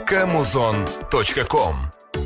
kamuzon.com.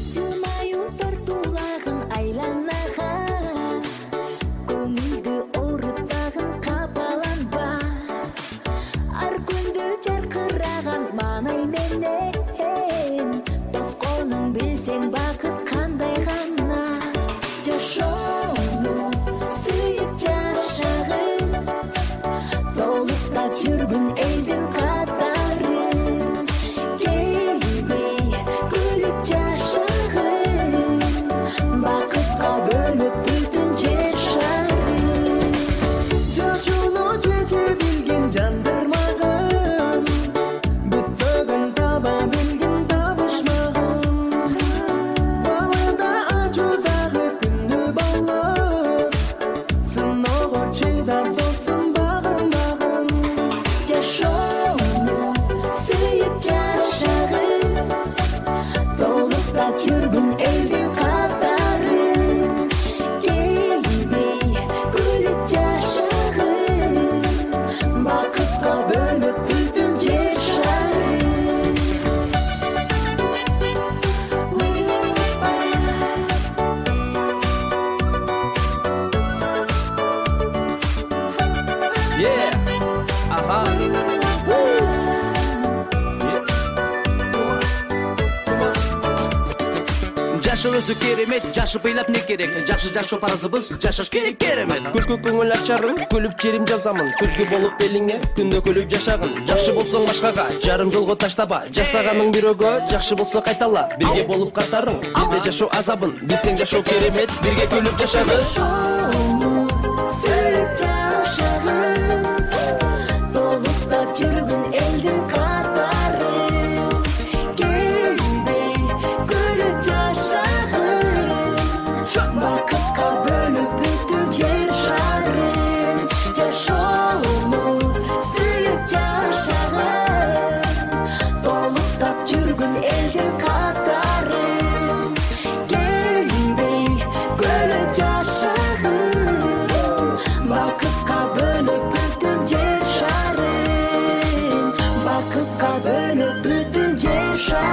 Жашоосу керемет, жашып ыйлап не керек? Жакшы жашоо парызыбыз, жашаш керек керемет. Күлкү көңүл ачарым, күлүп жерим жазамын. Көзгө болуп элиңе, күндө күлүп жашагын. Жакшы болсоң башкага, жарым жолго таштаба. Жасаганың бирөөгө, жакшы болсо кайтала. Бирге болуп катарың, бирге жашоо азабын. Билсең жашоо керемет, бирге күлүп жашагын. Сүйүп жашагын, толуктап жүргүн элдин катары. Бакытка бөлүп бүтүп жер шарын. Жашоону сүйүп жашагын, толуктап жүргүн элдин катарын. Келбей бөлүп жашагын, бакытка бөлүп бүтүн жер шарын. Бакытка бөлүп бүтүн жер шарын.